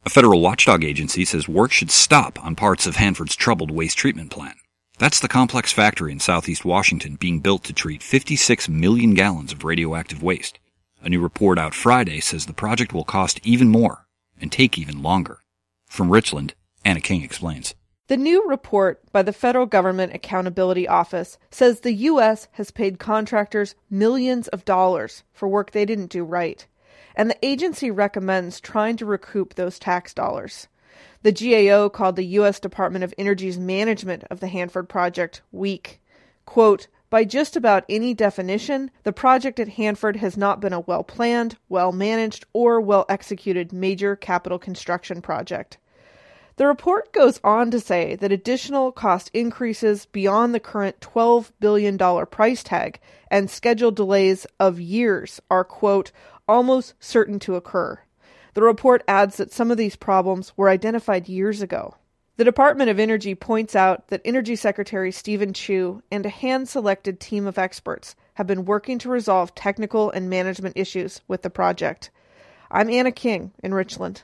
A federal watchdog agency says work should stop on parts of Hanford's troubled waste treatment plant. That's the complex factory in southeast Washington being built to treat 56 million gallons of radioactive waste. A new report out Friday says the project will cost even more and take even longer. From Richland, Anna King explains. The new report by the Federal Government Accountability Office says the U.S. has paid contractors millions of dollars for work they didn't do right, and the agency recommends trying to recoup those tax dollars. The GAO called the U.S. Department of Energy's management of the Hanford project weak. Quote, by just about any definition, the project at Hanford has not been a well-planned, well-managed, or well-executed major capital construction project. The report goes on to say that additional cost increases beyond the current $12 billion price tag and scheduled delays of years are, quote, almost certain to occur. The report adds that some of these problems were identified years ago. The Department of Energy points out that Energy Secretary Stephen Chu and a hand-selected team of experts have been working to resolve technical and management issues with the project. I'm Anna King in Richland.